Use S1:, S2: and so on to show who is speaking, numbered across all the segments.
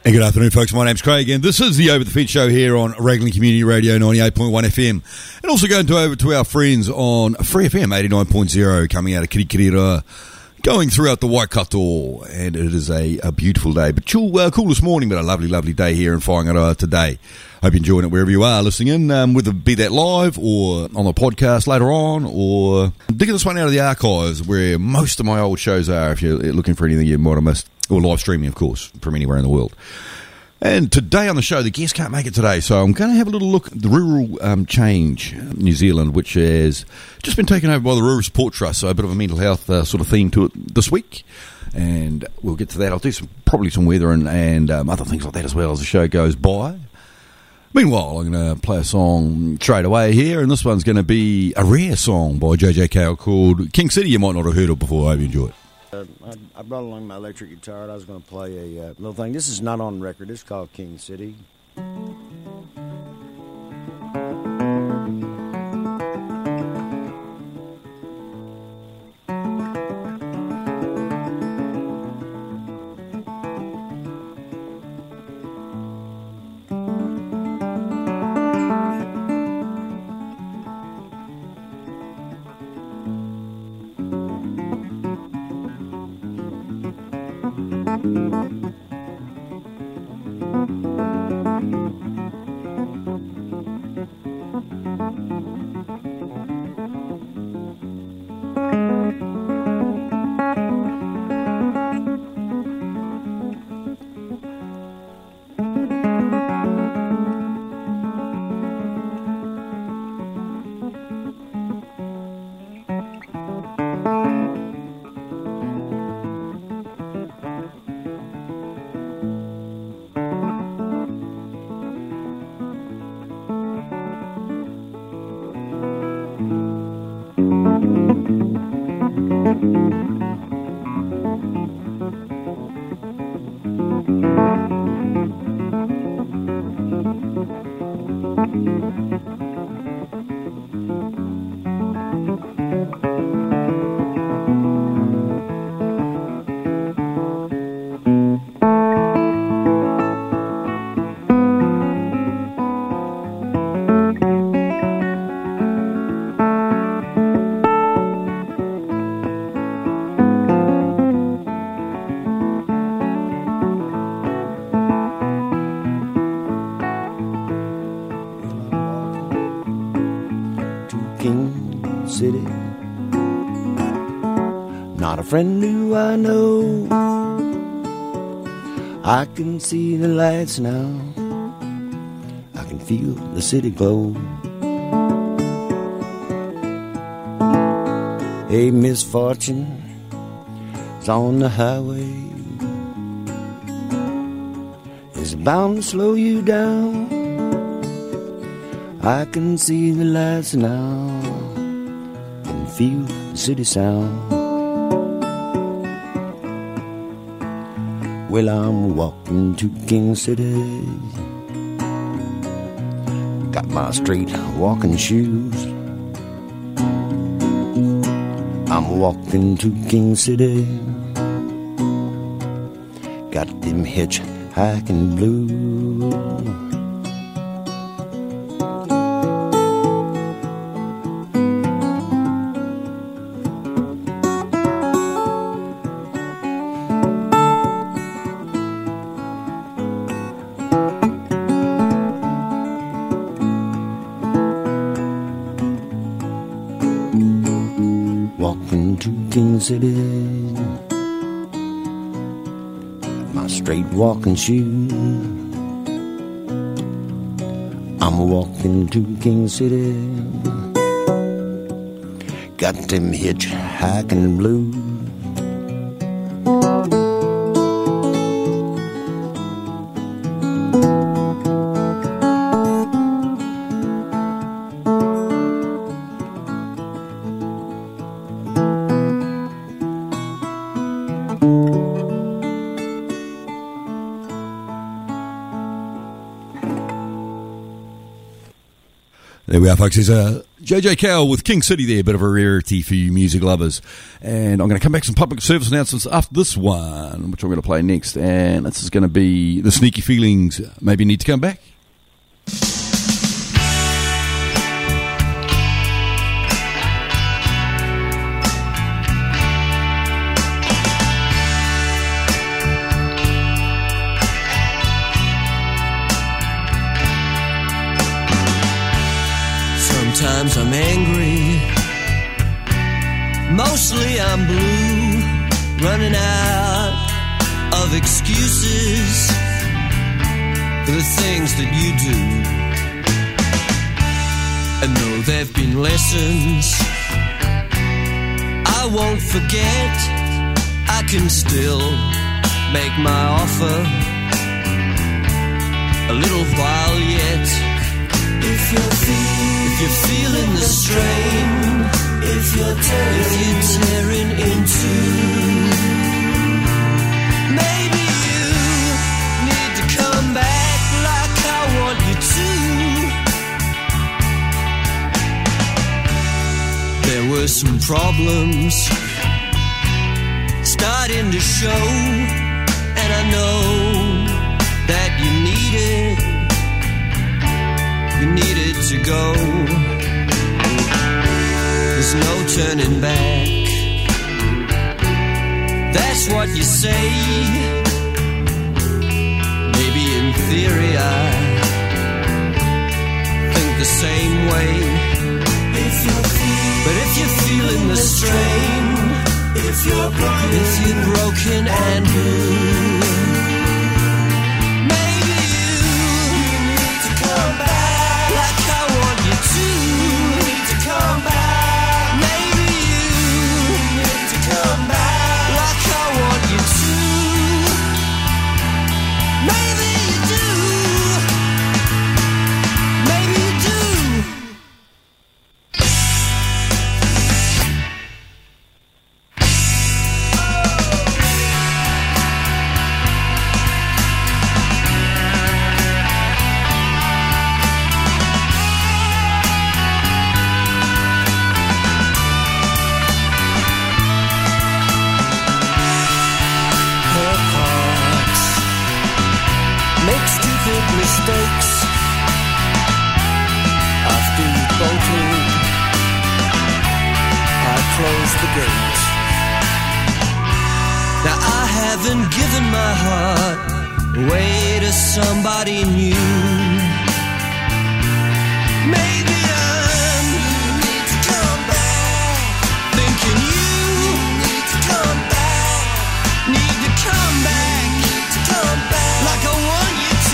S1: And good afternoon, folks. My name's Craig, and this is the Over the Fence show here on Raglan Community Radio 98.1 FM. And also going over to our friends on Free FM 89.0, coming out of Kirikiriroa, going throughout the Waikato. And it is a beautiful day, but cool this morning, but a lovely, lovely day here in Whangaroa today. Hope you're enjoying it wherever you are listening in, whether it be that live or on the podcast later on, or digging this one out of the archives where most of my old shows are, if you're looking for anything you might have missed. Or live streaming, of course, from anywhere in the world. And today on the show, the guest can't make it today, so I'm going to have a little look at the Rural Change New Zealand, which has just been taken over by the Rural Support Trust, so a bit of a mental health sort of theme to it this week. And we'll get to that. I'll do probably some weather and other things like that as well as the show goes by. Meanwhile, I'm going to play a song straight away here, and this one's going to be a rare song by JJ Cale called King City. You might not have heard it before. I hope you enjoy it.
S2: I brought along my electric guitar, and I was going to play a little thing. This is not on record. It's called King City. Friend who I know, I can see the lights now, I can feel the city glow. A misfortune is on the highway, is bound to slow you down. I can see the lights now, and feel the city sound. Well, I'm walking to King City, got my straight walking shoes. I'm walking to King City, got them hitchhiking blues. City, my straight walking shoes. I'm walking to King City, got them hitchhiking blues.
S1: There we are, folks. There's JJ Cowell with King City there, a bit of a rarity for you music lovers. And I'm going to come back to some public service announcements after this one, which I'm going to play next. And this is going to be The Sneaky Feelings, Maybe You Need to Come Back.
S3: Sometimes I'm angry, mostly I'm blue, running out of excuses for the things that you do. And though there've been lessons I won't forget, I can still make my offer a little while yet. If you're feeling the strain, if you're tearing into, maybe you need to come back like I want you to. There were some problems starting to show, and I know that you needed to go. There's no turning back, that's what you say. Maybe in theory I think the same way. But if you're feeling the strain, if you're broken and blue, maybe you need to come back. Like I want you to. You need to come back. Maybe you need to come back. Like I want you to. Maybe you do. Maybe you do. Mistakes after you bolted, I closed the gate. Now I haven't given my heart away to somebody new. Maybe I need to come back, thinking you need to come back, need to come back, need to come back, like I want you to.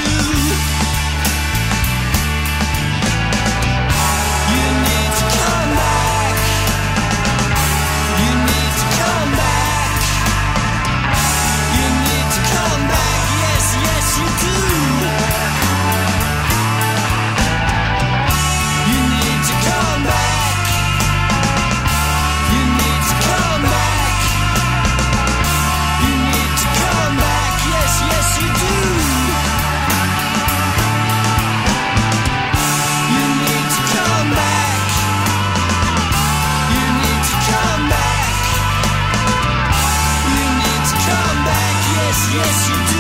S3: Yes, you do.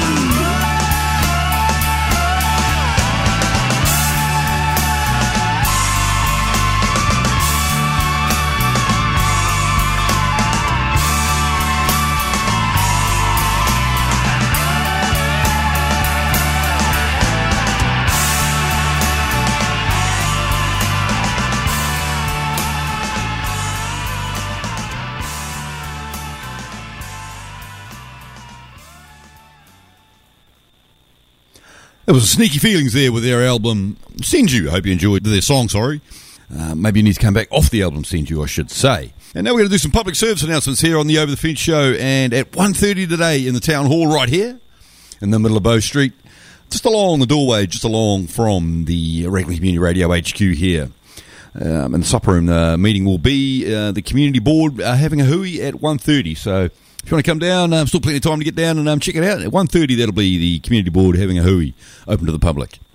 S1: There was Sneaky Feelings there with their album Send You. I hope you enjoyed their song, sorry. Maybe you need to come back off the album Send You, I should say. And now we're going to do some public service announcements here on the Over the Fence show. And at 1:30 today in the town hall right here in the middle of Bow Street, just along the doorway, just along from the Regling Community Radio HQ here. In the supper room, the meeting will be the community board having a hooey at 1:30. So if you want to come down, still plenty of time to get down and check it out. At 1:30, that'll be the community board having a hooey, open to the public.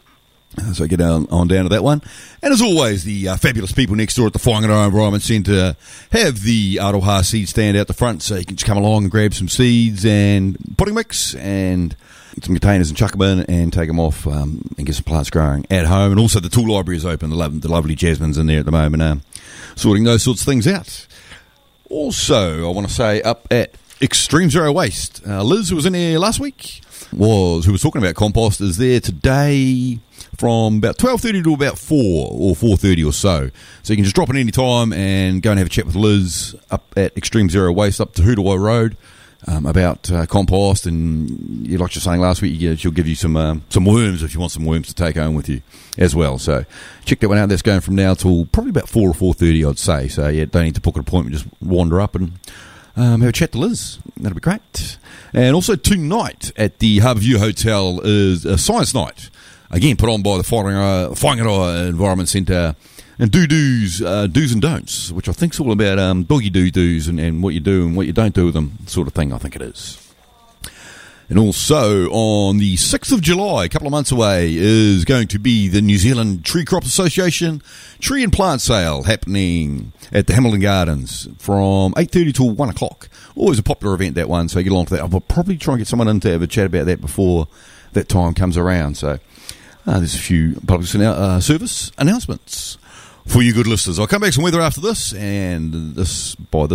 S1: So get on down to that one. And as always, the fabulous people next door at the Whangaroa Environment Centre have the Aroha seed stand out the front, so you can just come along and grab some seeds and potting mix and some containers and chuck them in and take them off and get some plants growing at home. And also the tool library is open. The lovely Jasmine's in there at the moment, sorting those sorts of things out. Also, I want to say up at Extreme Zero Waste, Liz, who was in here last week, who was talking about compost, is there today from about 12:30 to about 4 or 4:30 or so. So you can just drop in any time and go and have a chat with Liz up at Extreme Zero Waste up to Hootawa Road about compost. And like you were saying last week, she'll give you some worms if you want some worms to take home with you as well. So check that one out. That's going from now till probably about 4 or 4:30, I'd say. So yeah, don't need to book an appointment. Just wander up and have a chat to Liz. That'll be great. And also tonight at the Harbourview Hotel is a science night. Again, put on by the Whangaroa Environment Centre, and do's and don'ts, which I think is all about doggy do's and what you do and what you don't do with them, sort of thing, I think it is. And also on the 6th of July, a couple of months away, is going to be the New Zealand Tree Crops Association Tree and Plant Sale happening at the Hamilton Gardens from 8:30 till 1 o'clock. Always a popular event, that one, so get along to that. I'll probably try and get someone in to have a chat about that before that time comes around. So there's a few public service announcements for you good listeners. I'll come back some weather after this, and this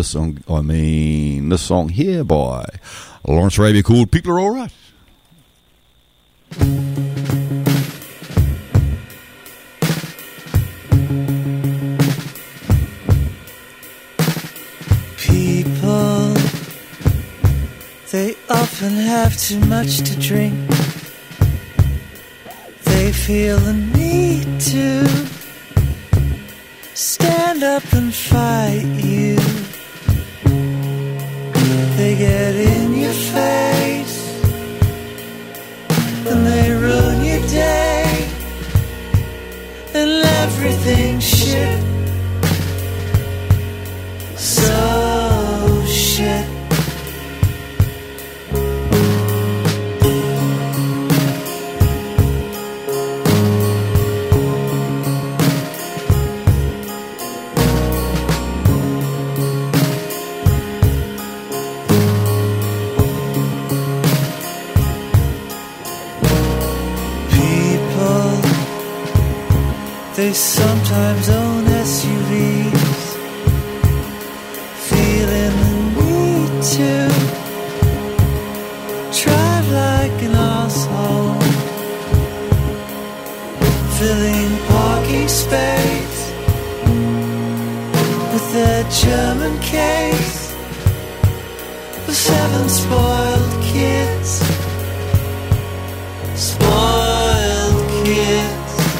S1: song here by Lawrence Arabia called People Are Alright.
S3: People, they often have too much to drink. They feel the need to stand up and fight you. They get in your face and they ruin your day and everything's shit. So shit. They sometimes own SUVs, feeling the need to drive like an asshole, filling parking space with their German case of 7 spoiled kids. Spoiled kids.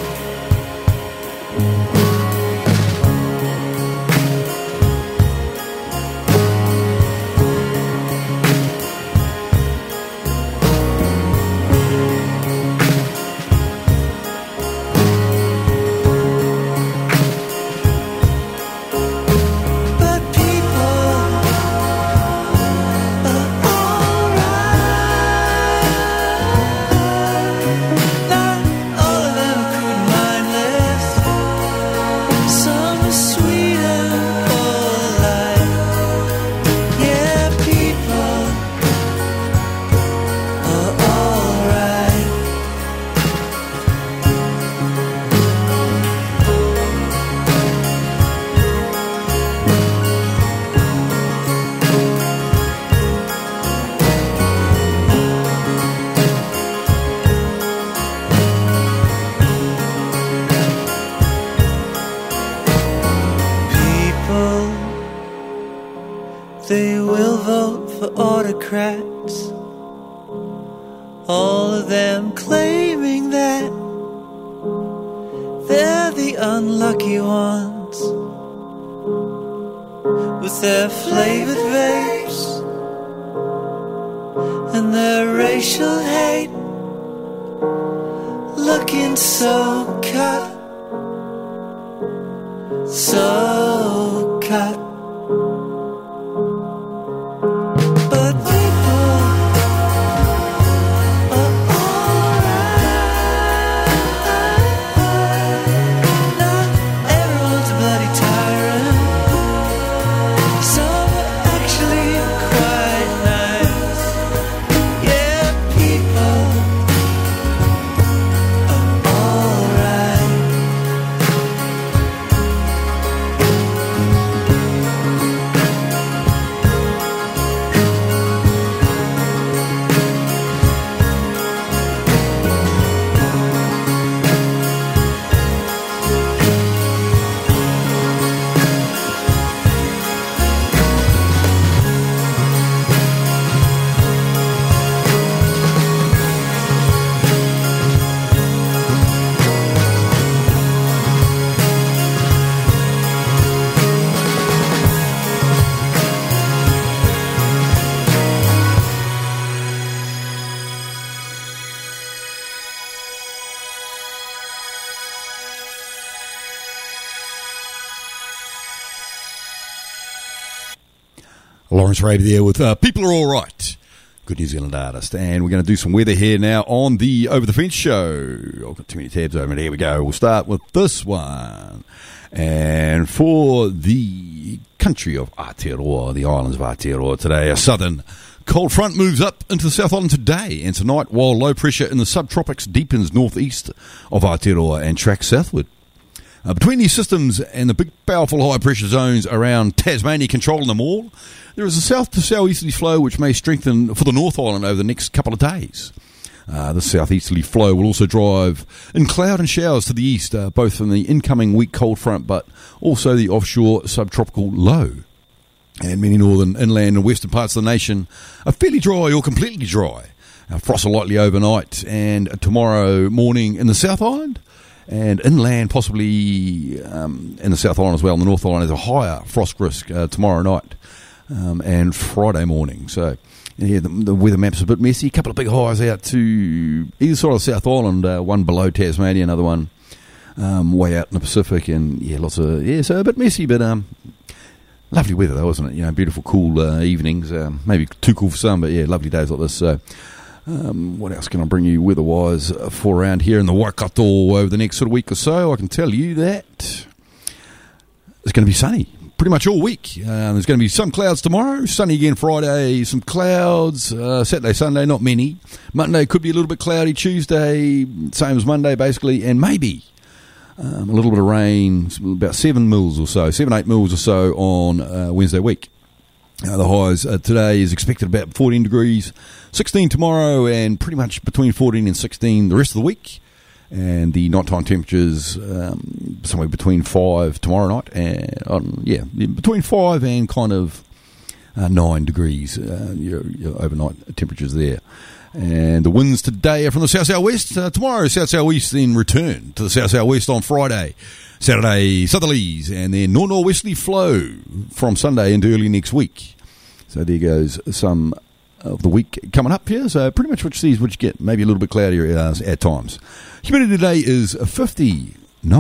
S3: They will vote for autocrats, all of them claiming that they're the unlucky ones, with their flavored vapes and their racial hate, looking so cut, so cut. But people are alright.
S1: Lawrence Raby there with People Are All Right. Good New Zealand artist. And we're going to do some weather here now on the Over the Fence show. I've got too many tabs open. Here we go. We'll start with this one. And for the country of Aotearoa, the islands of Aotearoa today, a southern cold front moves up into the South Island today and tonight, while low pressure in the subtropics deepens northeast of Aotearoa and tracks southward. Between these systems and the big, powerful high-pressure zones around Tasmania controlling them all, there is a south-to-southeasterly flow which may strengthen for the North Island over the next couple of days. The southeasterly flow will also drive in cloud and showers to the east, both from the incoming weak cold front but also the offshore subtropical low. And many northern, inland and western parts of the nation are fairly dry or completely dry. Frost will likely overnight and tomorrow morning in the South Island. And inland, possibly in the South Island as well, in the North Island, there's a higher frost risk tomorrow night and Friday morning. So, yeah, the weather map's a bit messy. A couple of big highs out to either side of the South Island, one below Tasmania, another one way out in the Pacific. And, yeah, so a bit messy, but lovely weather, though, isn't it? You know, beautiful, cool evenings. Maybe too cool for some, but, yeah, lovely days like this. So, what else can I bring you weather-wise for around here in the Waikato over the next sort of week or so? I can tell you that it's going to be sunny pretty much all week. There's going to be some clouds tomorrow, sunny again Friday, some clouds, Saturday, Sunday, not many. Monday could be a little bit cloudy, Tuesday, same as Monday basically, and maybe a little bit of rain, about 8 mils or so on Wednesday week. The highs today is expected about 14 degrees, 16 tomorrow, and pretty much between 14 and 16 the rest of the week. And the nighttime temperatures somewhere between 5 tomorrow night, and between 5 and kind of 9 degrees. Your overnight temperatures there. And the winds today are from the south-southwest. Tomorrow, south-southeast, then return to the south-southwest on Friday. Saturday, southerlies, and then north-northwesterly flow from Sunday into early next week. So there goes some of the week coming up here. So pretty much what you get, maybe a little bit cloudier at times. Humidity today is 59%.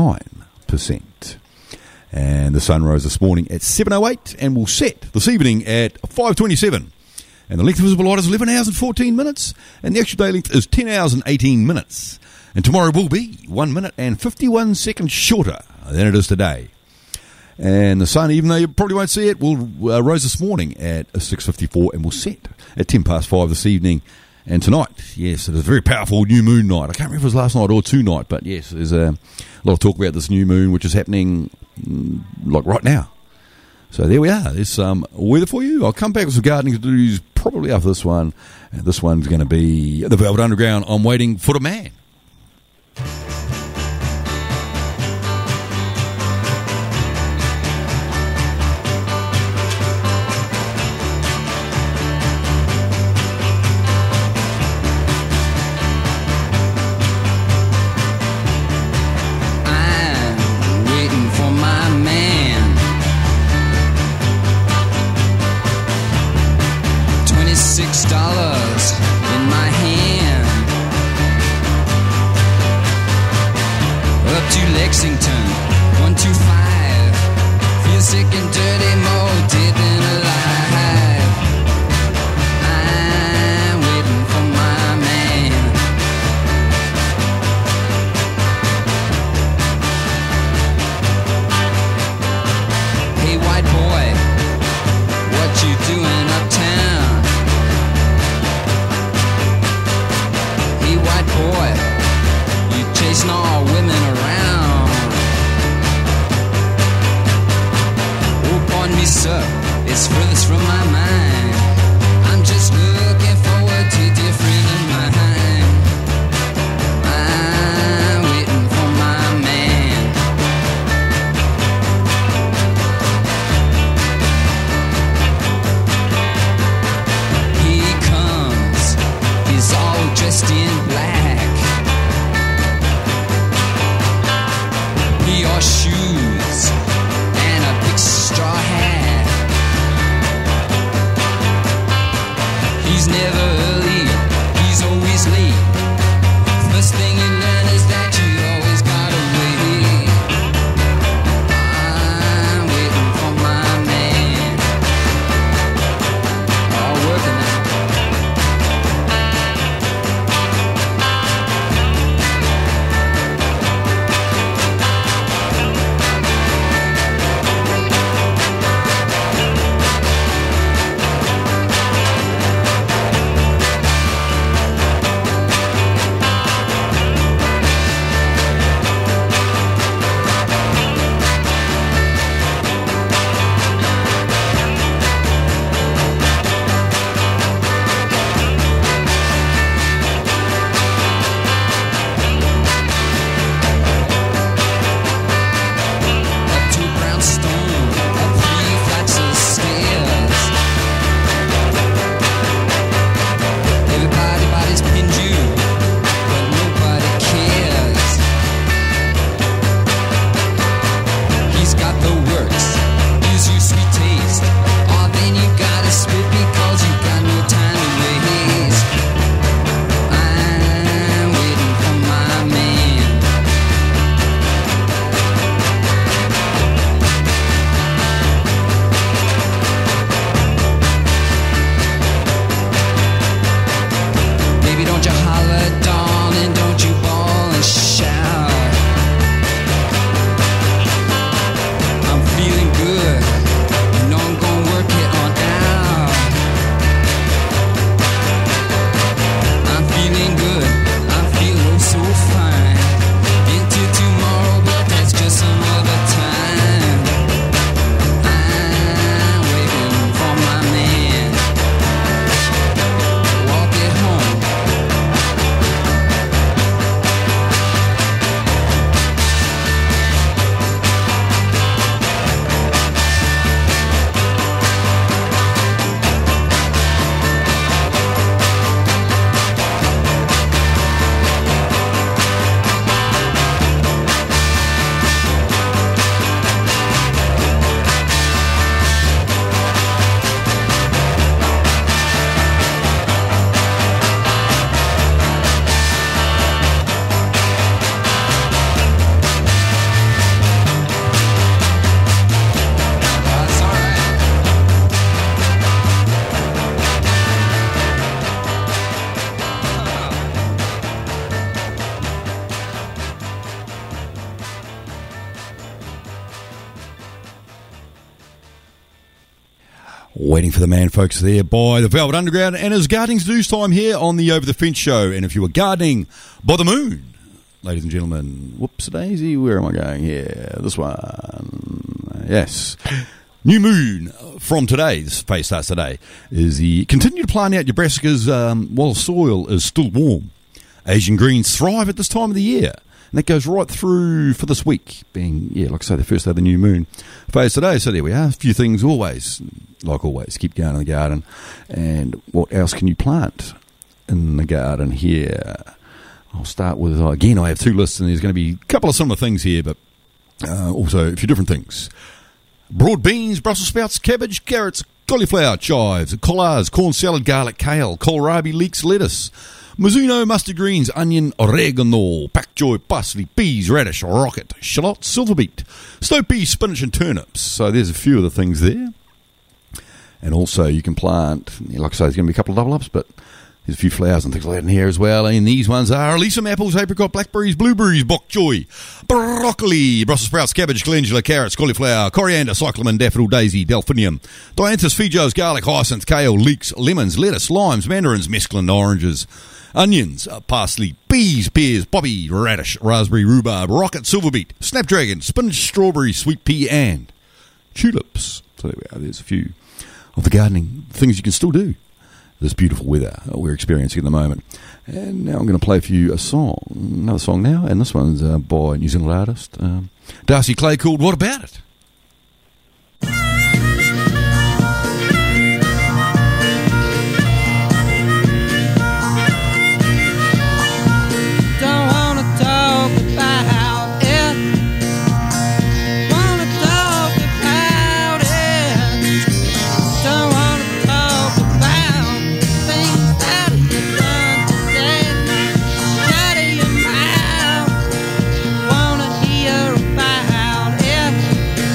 S1: And the sun rose this morning at 7:08 and will set this evening at 5:27. And the length of visible light is 11 hours and 14 minutes. And the actual day length is 10 hours and 18 minutes. And tomorrow will be 1 minute and 51 seconds shorter than it is today. And the sun, even though you probably won't see it, will rose this morning at 6:54 and will set at 5:10 this evening. And tonight, yes, it is a very powerful new moon night. I can't remember if it was last night or tonight, but yes, there's a lot of talk about this new moon, which is happening like right now. So there we are. There's some weather for you. I'll come back with some gardening to do probably after this one. And this one's going to be the Velvet Underground. I'm Waiting for the Man.
S3: $6 in my hand, up to Lexington, 125. Feel sick and dirty, more dead than alive. I'm waiting for my man. Hey white boy, what you doing uptown? White boy, you chasing all women around. Oh, pardon me, sir, it's furthest from my mind. I'm just looking forward to different in mind. I'm waiting for my man. He comes, he's all dressed in black. He wore shoes and a big straw hat.
S1: Waiting for the man folks there by the Velvet Underground, and it's gardening's news time here on the Over the Fence show. And if you were gardening by the moon, ladies and gentlemen, whoops-a-daisy, where am I going here? This one, yes. New moon from today, this phase starts today, is the continue to plant out your brassicas while soil is still warm. Asian greens thrive at this time of the year. And that goes right through for this week, being, like I say, the first day of the new moon phase today. So there we are. A few things always, like always, keep going in the garden. And what else can you plant in the garden here? I'll start with, again, I have two lists, and there's going to be a couple of similar things here, but also a few different things. Broad beans, Brussels sprouts, cabbage, carrots, cauliflower, chives, collards, corn salad, garlic, kale, kohlrabi, leeks, lettuce, Mizuno, mustard greens, onion, oregano, pak choy, parsley, peas, radish, rocket, shallot, silver beet, snow peas, spinach and turnips. So there's a few of the things there. And also you can plant, like I say, there's going to be a couple of double-ups, but there's a few flowers and things like that in here as well. And these ones are Elysium apples, apricot, blackberries, blueberries, bok choy, broccoli, Brussels sprouts, cabbage, calendula, carrots, cauliflower, coriander, cyclamen, daffodil, daisy, delphinium, dianthus, feijoas, garlic, hyacinth, kale, leeks, lemons, lettuce, limes, mandarins, mesclun, oranges, onions, parsley, peas, pears, poppy, radish, raspberry, rhubarb, rocket, silver beet, snapdragon, spinach, strawberry, sweet pea, and tulips. So there we are. There's a few of the gardening things you can still do. This beautiful weather we're experiencing at the moment. And now I'm going to play for you another song now, and this one's by New Zealand artist Darcy Clay, called What About It?
S3: Wanna hear about it?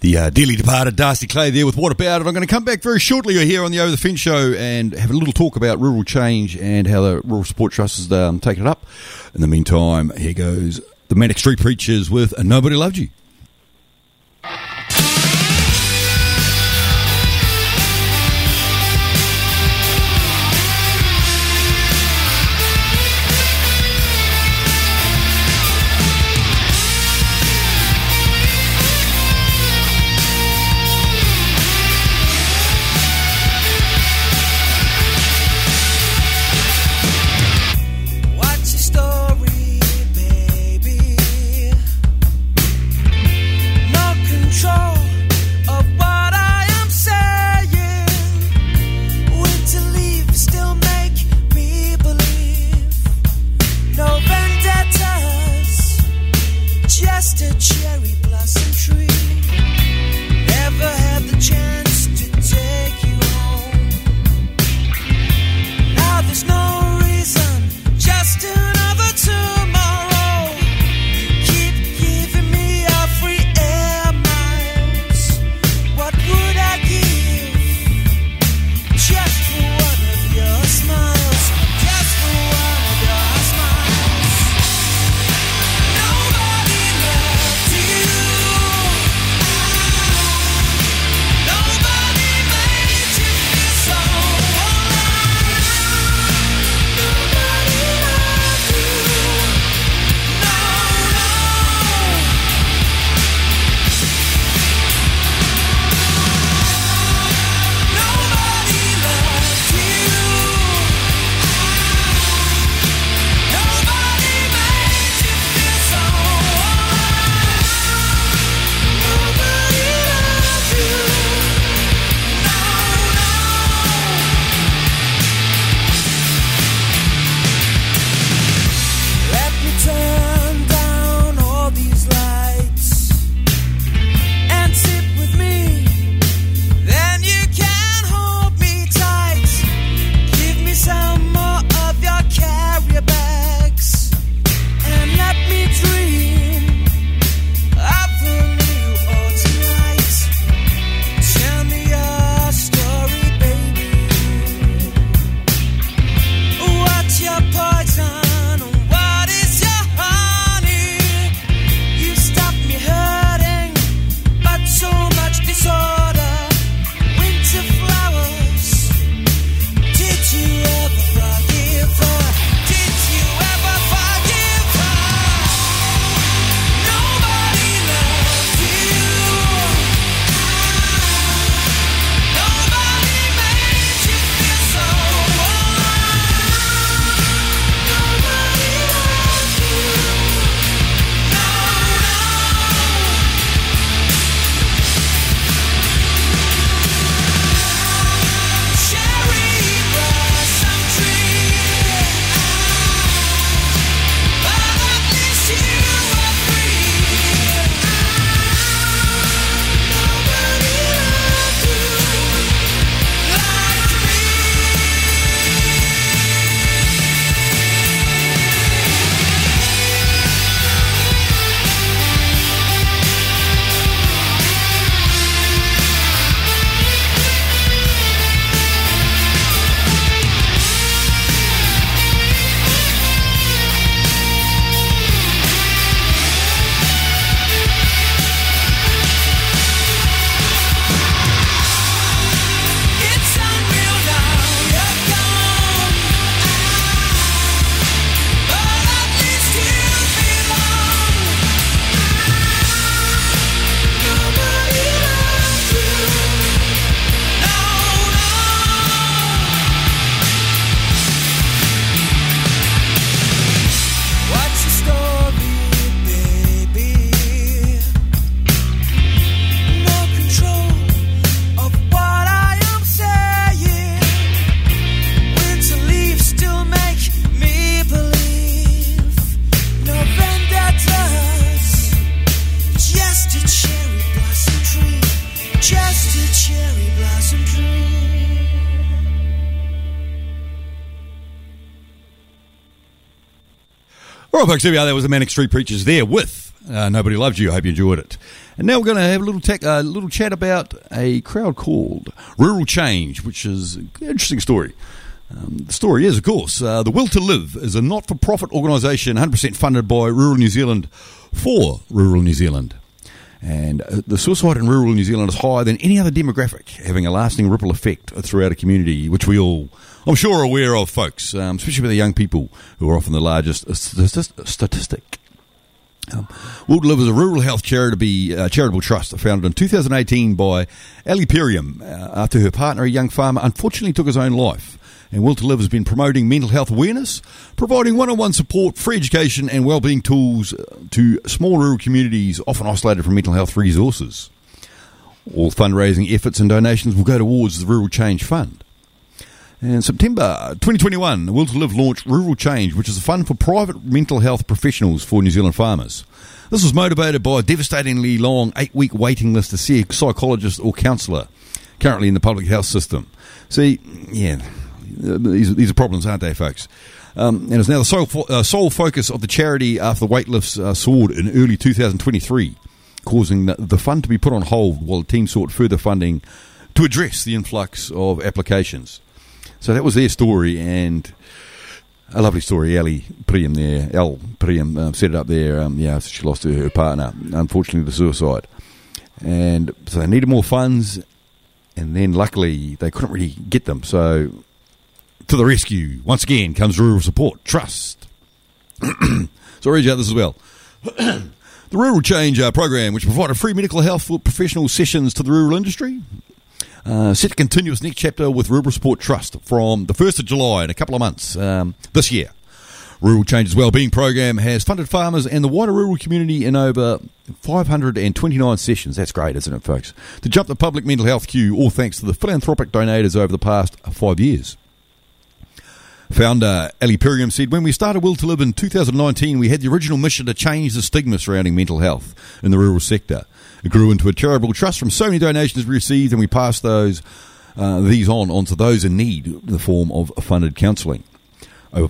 S1: The dearly departed Darcy Clay there with What About It. I'm going to come back very shortly. You're here on the Over the Fence show and have a little talk about rural change and how the Rural Support Trust is taking it up. In the meantime, here goes the Manic Street Preachers with Nobody Loved You. All right, folks, there we are. That was the Manic Street Preachers there with Nobody Loved You. I hope you enjoyed it. And now we're going to have a little chat about a crowd called Rural Change, which is an interesting story. The story is, of course, the Will to Live is a not-for-profit organisation 100% funded by Rural New Zealand for Rural New Zealand. And the suicide in rural New Zealand is higher than any other demographic, having a lasting ripple effect throughout a community, which we all, I'm sure, are aware of, folks, especially with the young people, who are often the largest statistic. Will to Live is a rural health charitable trust founded in 2018 by Ali Perium after her partner, a young farmer, unfortunately took his own life. And Will to Live has been promoting mental health awareness, providing one-on-one support, free education and wellbeing tools to small rural communities often isolated from mental health resources. All fundraising efforts and donations will go towards the Rural Change Fund. In September 2021, Will to Live launched Rural Change, which is a fund for private mental health professionals for New Zealand farmers. This was motivated by a devastatingly long 8-week waiting list to see a psychologist or counsellor currently in the public health system. See, yeah, these are problems, aren't they, folks? And it's now the sole focus of the charity after the wait lists soared in early 2023, causing the fund to be put on hold while the team sought further funding to address the influx of applications. So that was their story, and a lovely story. Ali Priam there, Al Priam set it up there. She lost her partner, unfortunately, to suicide. And so they needed more funds, and then luckily they couldn't really get them. So to the rescue, once again, comes Rural Support Trust. So I'll read you out this as well. The Rural Change program, which provided free medical health professional sessions to the rural industry, set to continue its next chapter with Rural Support Trust from the 1st of July in a couple of months this year. Rural Change's Wellbeing Program has funded farmers and the wider rural community in over 529 sessions. That's great, isn't it, folks? To jump the public mental health queue, all thanks to the philanthropic donators over the past 5 years. Founder Ali Perium said, "When we started Will to Live in 2019, we had the original mission to change the stigma surrounding mental health in the rural sector. It grew into a charitable trust from so many donations we received, and we passed these on to those in need in the form of funded counselling. Over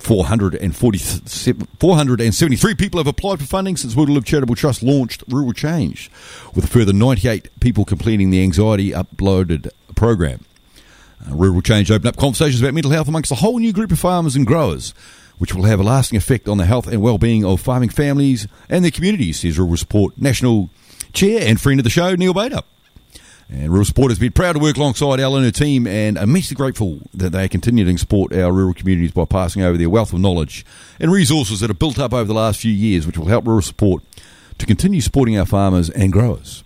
S1: 473 people have applied for funding since Will to Live Charitable Trust launched Rural Change, with a further 98 people completing the anxiety uploaded program. Rural Change opened up conversations about mental health amongst a whole new group of farmers and growers, which will have a lasting effect on the health and well-being of farming families and their communities, says Rural Support National Chair and friend of the show, Neil Bader. And Rural Support has been proud to work alongside Elle and her team, and immensely grateful that they continue to support our rural communities by passing over their wealth of knowledge and resources that have built up over the last few years, which will help Rural Support to continue supporting our farmers and growers."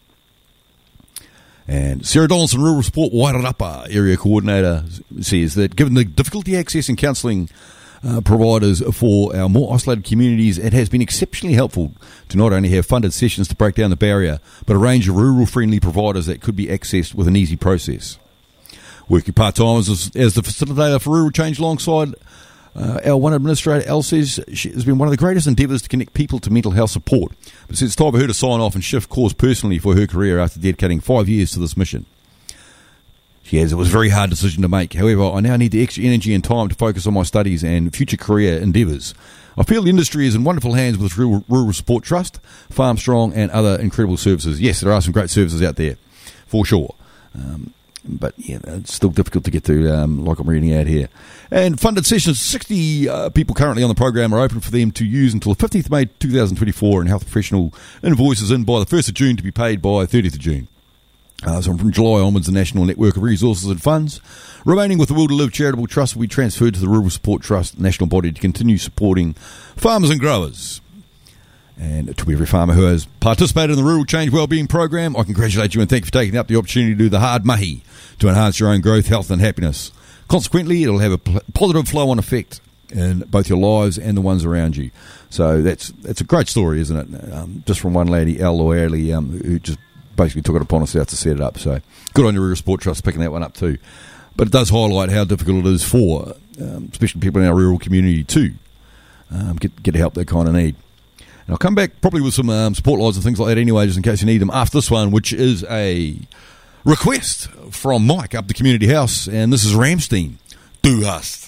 S1: And Sarah Donaldson, Rural Support Wairarapa Area Coordinator, says that given the difficulty accessing counselling providers for our more isolated communities, it has been exceptionally helpful to not only have funded sessions to break down the barrier, but a range of rural-friendly providers that could be accessed with an easy process. Working part-time as the facilitator for Rural Change alongside our one administrator, Elle, says she has been one of the greatest endeavours to connect people to mental health support. But it's time for her to sign off and shift course personally for her career after dedicating 5 years to this mission. She adds, "It was a very hard decision to make. However, I now need the extra energy and time to focus on my studies and future career endeavours. I feel the industry is in wonderful hands with Rural Support Trust, Farm Strong and other incredible services." Yes, there are some great services out there, for sure. But yeah, it's still difficult to get to, like I'm reading out here. And funded sessions, 60 people currently on the program are open for them to use until the 15th of May 2024, and health professional invoices in by the 1st of June to be paid by 30th of June. So from July onwards, the national network of resources and funds remaining with the Will to Live Charitable Trust will be transferred to the Rural Support Trust national body to continue supporting farmers and growers. And to every farmer who has participated in the Rural Change Wellbeing Program, I congratulate you and thank you for taking up the opportunity to do the hard mahi to enhance your own growth, health and happiness. Consequently, it'll have a positive flow-on effect in both your lives and the ones around you. So that's a great story, isn't it? Just from one lady, Elle Loyerly, who just basically took it upon herself to set it up. So good on your Rural Support Trust picking that one up too. But it does highlight how difficult it is for, especially people in our rural community, to get help they kind of need. And I'll come back probably with some support lines and things like that anyway, just in case you need them after this one, which is a request from Mike up the community house, and this is Rammstein, Du hast.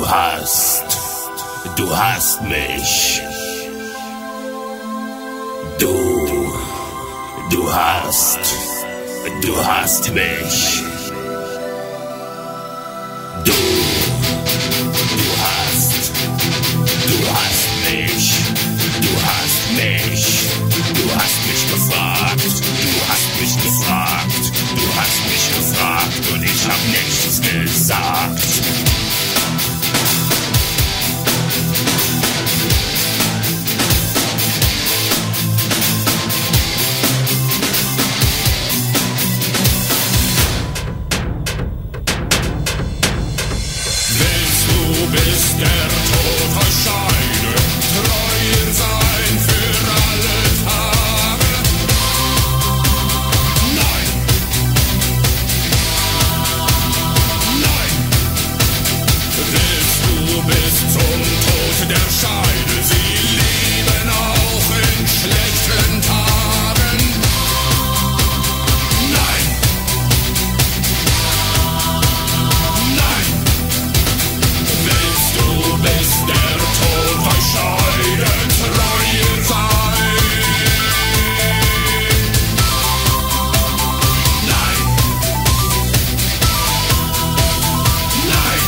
S4: Du hast mich. Du hast mich. Du hast mich. Du hast mich. Du hast mich gefragt. Du hast mich gefragt. Du hast mich gefragt und ich hab nichts gesagt. Bis der Tod euch scheidet, treu sein für alle Tage. Nein, nein, willst du bis zum Tod der Scheide sie lieben auch in schlechten Tagen? Nein, nein. Willst du bis der Tod euch scheidet, treu sein? Nein. Nein.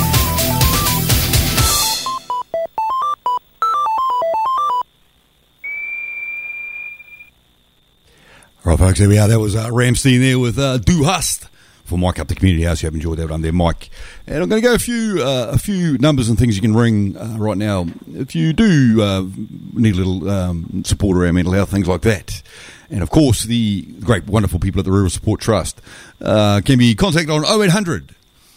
S1: Right, folks, there we are. That was Ramstein there with Du Hast for Mike Up the Community House. You have enjoyed that one there, Mike. And I'm going to go a few numbers and things you can ring right now if you do need a little support around mental health, things like that. And of course, the great, wonderful people at the Rural Support Trust can be contacted on 0800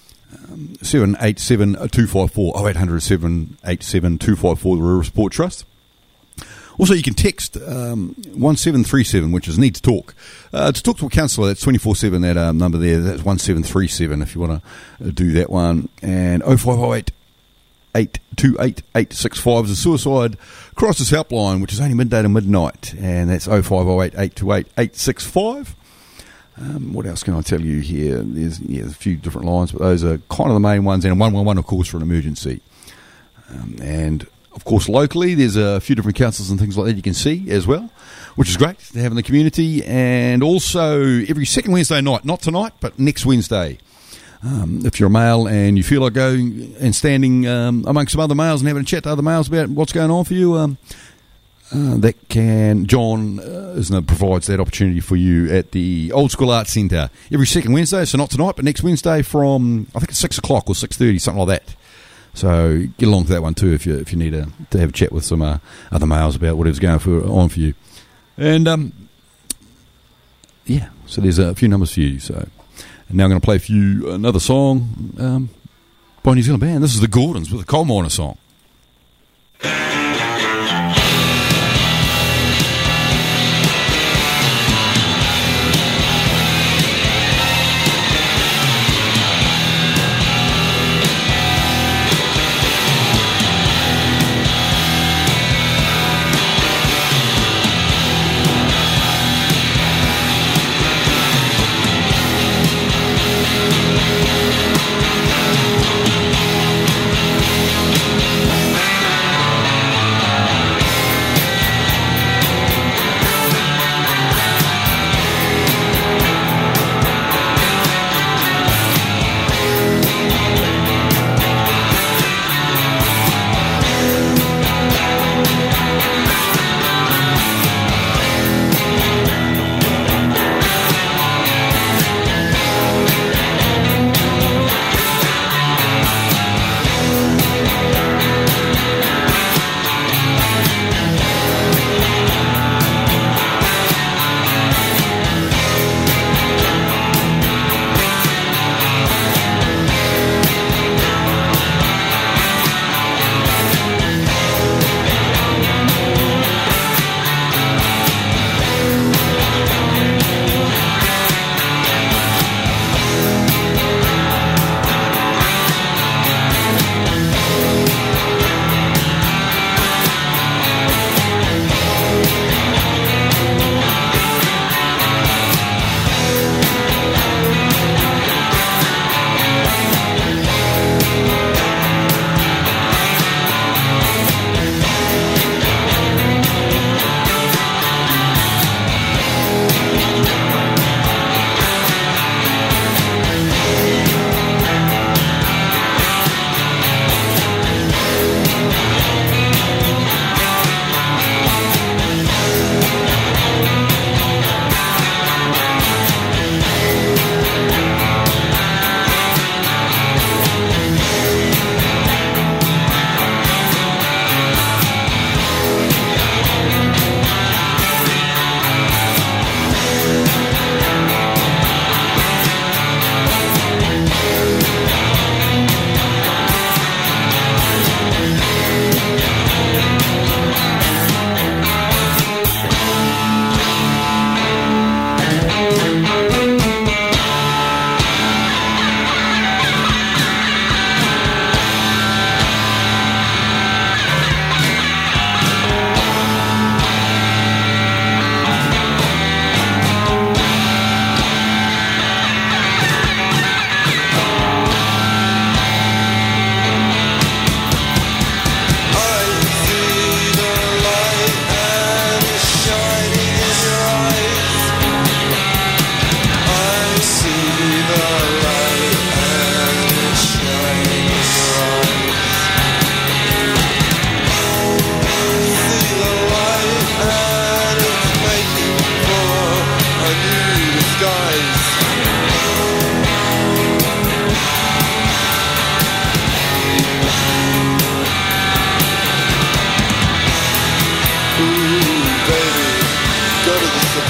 S1: 787 254, 0800 787 254, the Rural Support Trust. Also, you can text 1737, which is Need to Talk. To talk to a counsellor, that's 24/7, that number there. That's 1737 if you want to do that one. And 0508 828 865 is a suicide crisis helpline, which is only midday to midnight. And that's 0508 828 865. What else can I tell you here? There's a few different lines, but those are kind of the main ones. And 111, of course, for an emergency. And of course, locally, there's a few different councils and things like that you can see as well, which is great to have in the community. And also, every second Wednesday night, not tonight, but next Wednesday, if you're a male and you feel like going and standing amongst some other males and having a chat to other males about what's going on for you, John provides that opportunity for you at the Old School Arts Centre every second Wednesday. So not tonight, but next Wednesday from, I think it's 6 o'clock or 6:30, something like that. So get along to that one too if you need to have a chat with some other males about whatever's going on for you. And so there's a few numbers for you. So and now I'm going to play for you another song by a New Zealand band. This is the Gordons with a Coal Miner song.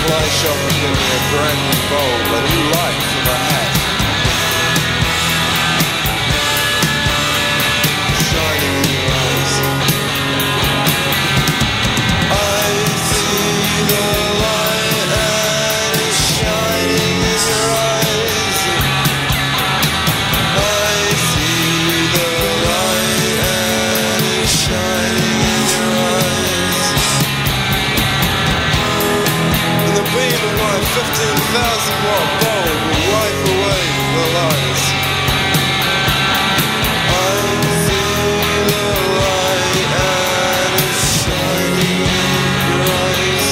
S5: fly shop and give me a brand new bowl, a new light for the hat. Shining in your eyes. I see the light and it's shining in your eyes. I see the light and it's shining in your eyes. And the beam of my 15,000 watt bulb will wipe away the lights. I see the light and it's shining in your eyes.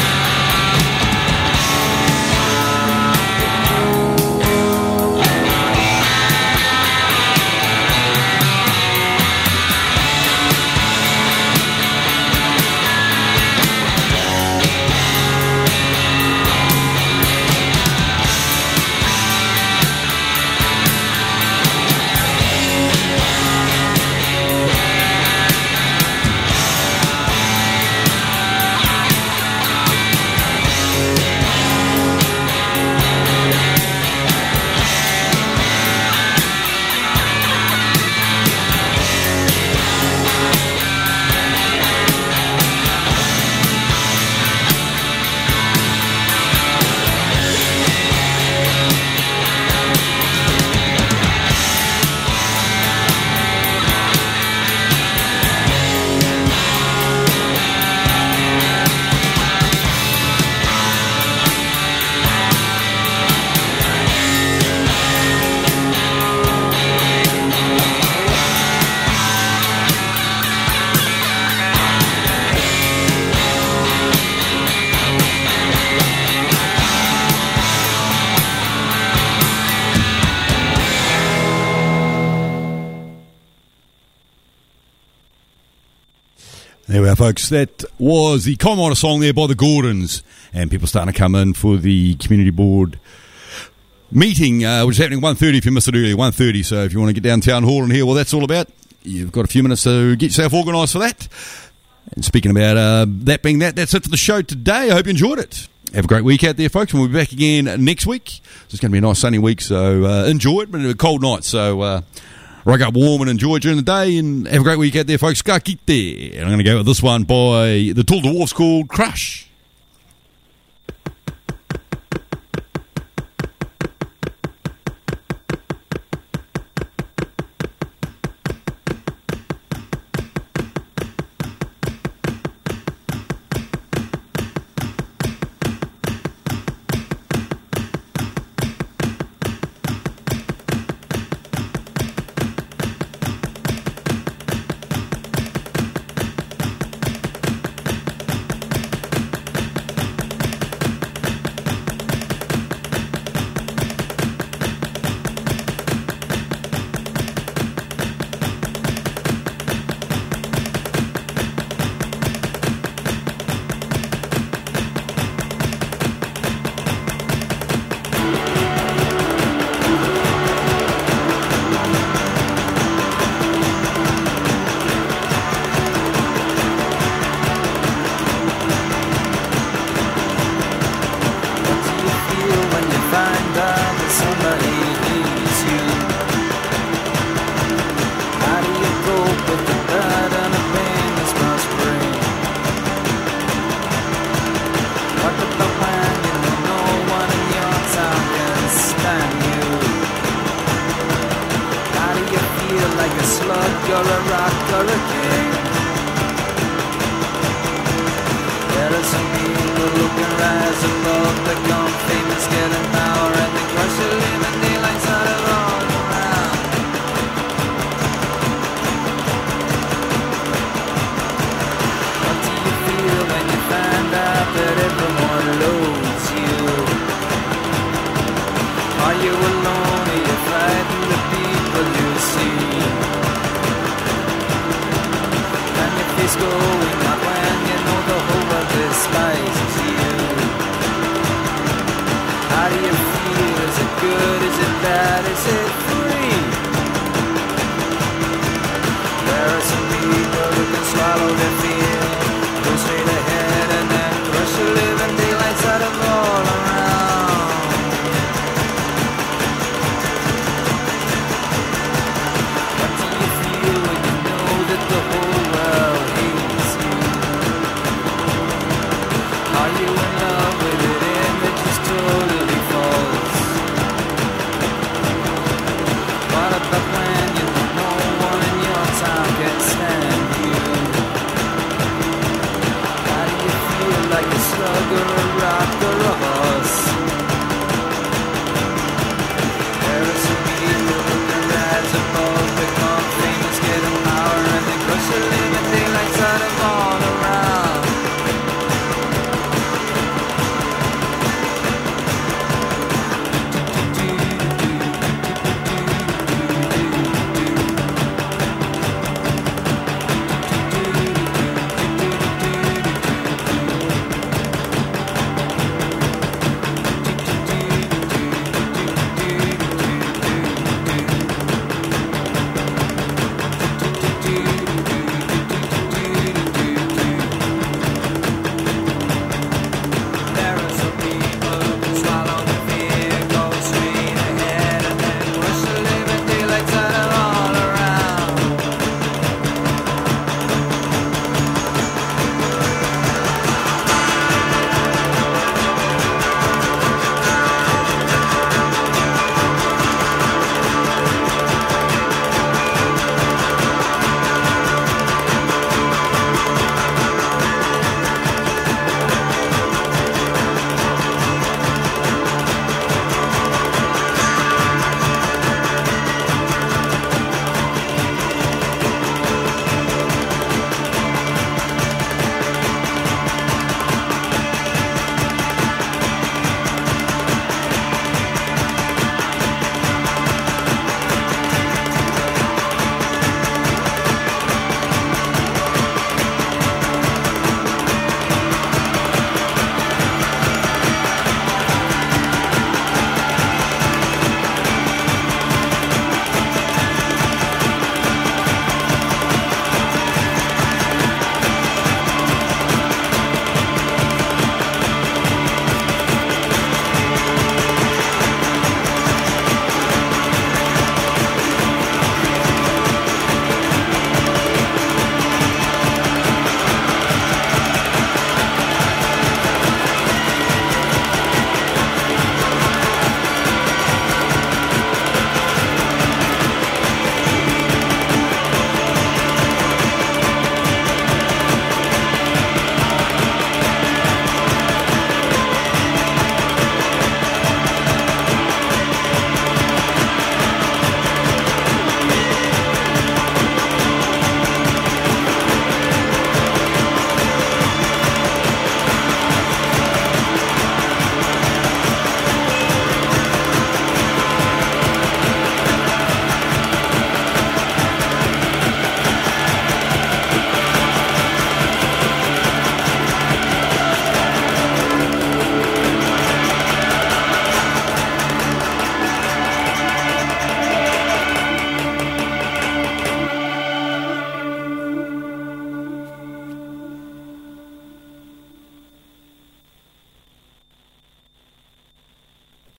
S1: There we are, folks. That was the Commodore song there by the Gordons. And people starting to come in for the community board meeting, which is happening at 1:30 if you missed it earlier, 1:30. So if you want to get down Town Hall and hear what that's all about, you've got a few minutes to get yourself organised for that. And speaking about that being that's it for the show today. I hope you enjoyed it. Have a great week out there, folks, and we'll be back again next week. It's going to be a nice sunny week, so enjoy it, but a cold night, so rock up warm and enjoy during the day, and have a great week out there, folks. Ska kite. And I'm going to go with this one by the Tall Dwarfs called Crush.
S3: Going